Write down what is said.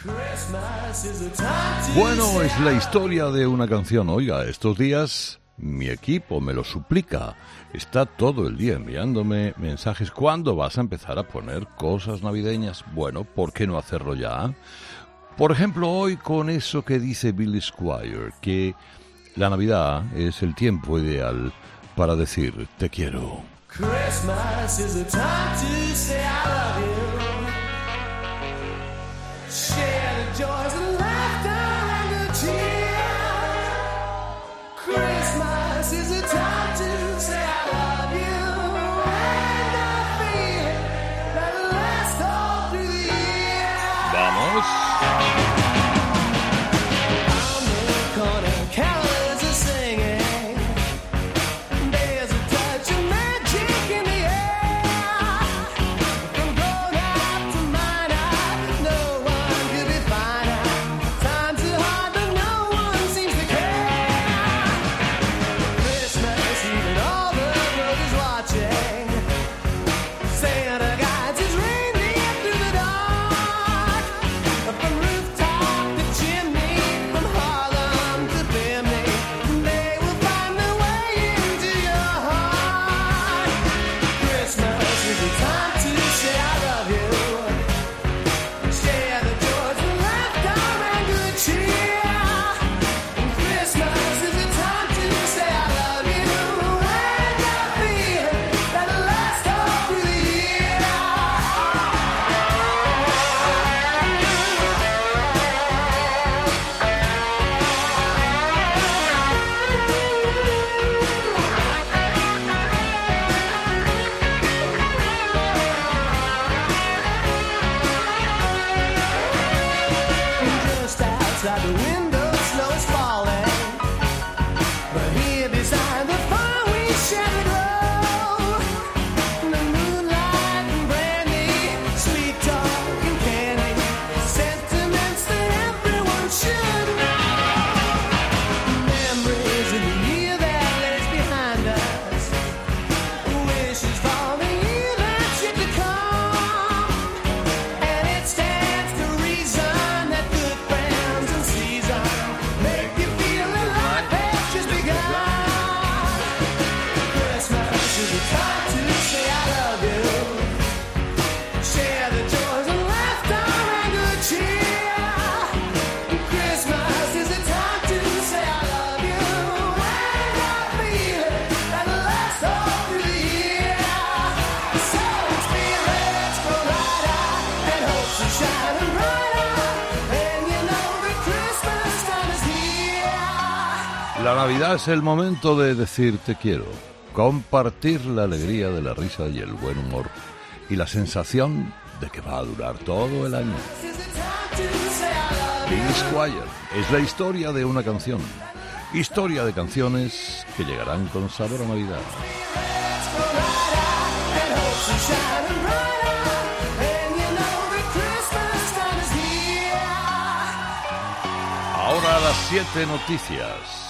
Bueno, es la historia de una canción. Oiga, estos días mi equipo me lo suplica. Está todo el día enviándome mensajes. ¿Cuándo vas a empezar a poner cosas navideñas? Bueno, ¿por qué no hacerlo ya? Por ejemplo, hoy con eso que dice Billy Squier, que la Navidad es el tiempo ideal para decir te quiero. Christmas is a time to say I love you. Share the joys and laughter and the cheer. Christmas is a time to say I love you. And I feel that lasts all through the year. Vamos. On the corner, carolers are singing. There's a touch of magic in the air. From grown up to minor, no one could be finer. Times are hard, but no one seems to care. Christmas Eve and all the world is watching. Santa guides his reindeer through the dark. From rooftop to chimney, from Harlem to Bimini, they will find their way into your heart. Christmas is the time to say I love you. Share the joys and laughter and good cheer. Christmas is the time to say I love you. And I feel that it lasts all through the year. Just outside the window, snow is falling. But here beside the fire we share the glow. The moonlight and brandy, sweet talk and candy, sentiments that everyone should know. Memories of the year that lays behind us, wishes for the year that's yet to come. And it stands to reason that good friends and season make you feel that life has just begun. Christmas is the time to say I love you. Share the joys and laughter and good cheer. Christmas is the time to say I love you. And I feel it that lasts all through the year. So spirits grow lighter and hopes are shining brighter. And you know that Christmas time is here. La Navidad es el momento de decir te quiero, compartir la alegría de la risa y el buen humor y la sensación de que va a durar todo el año. This is the time to say I love you. Billy Squier es la historia de una canción, historia de canciones que llegarán con sabor a Navidad. Spirits grow lighter and hopes are shining brighter. And you know that Christmas time is here. Ahora las 7 noticias.